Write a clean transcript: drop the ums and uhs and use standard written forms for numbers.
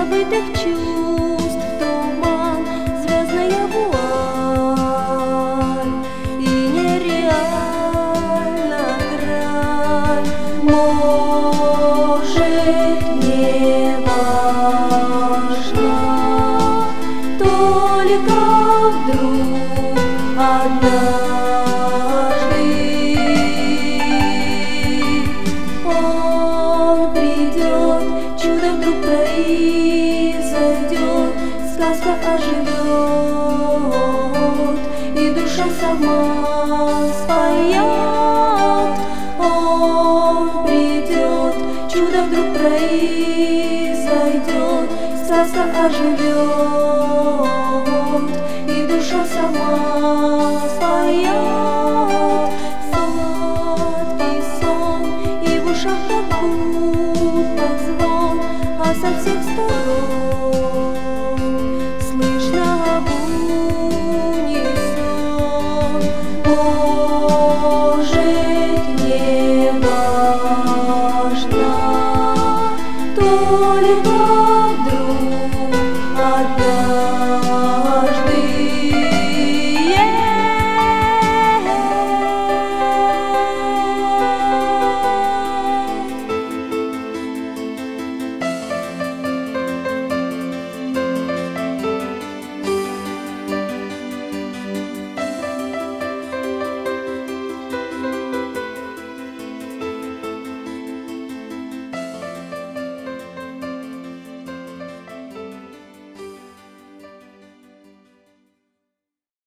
забытых чувств туман, звездная вуаль и нереально край. Может, не важно, только вдруг однажды он придет, чудо вдруг произойдет, сказка оживет, и душа сама споет. Он придет, чудо вдруг произойдет, сказка оживет, и душа сама споет.